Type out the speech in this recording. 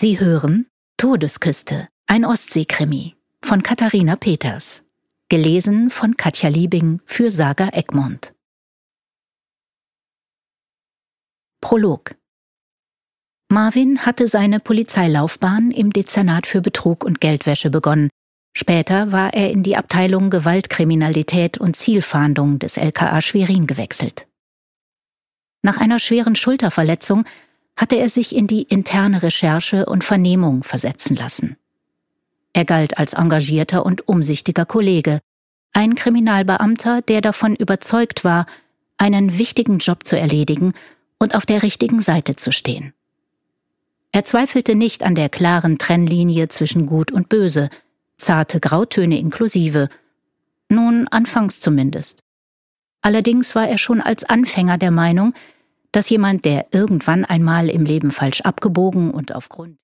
Sie hören Todesküste, ein Ostseekrimi von Katharina Peters. Gelesen von Katja Liebing für Saga Egmont. Prolog. Marvin hatte seine Polizeilaufbahn im Dezernat für Betrug und Geldwäsche begonnen. Später war er in die Abteilung Gewaltkriminalität und Zielfahndung des LKA Schwerin gewechselt. Nach einer schweren Schulterverletzung hatte er sich in die interne Recherche und Vernehmung versetzen lassen. Er galt als engagierter und umsichtiger Kollege, ein Kriminalbeamter, der davon überzeugt war, einen wichtigen Job zu erledigen und auf der richtigen Seite zu stehen. Er zweifelte nicht an der klaren Trennlinie zwischen Gut und Böse, zarte Grautöne inklusive. Nun, anfangs zumindest. Allerdings war er schon als Anfänger der Meinung, dass jemand, der irgendwann einmal im Leben falsch abgebogen und aufgrund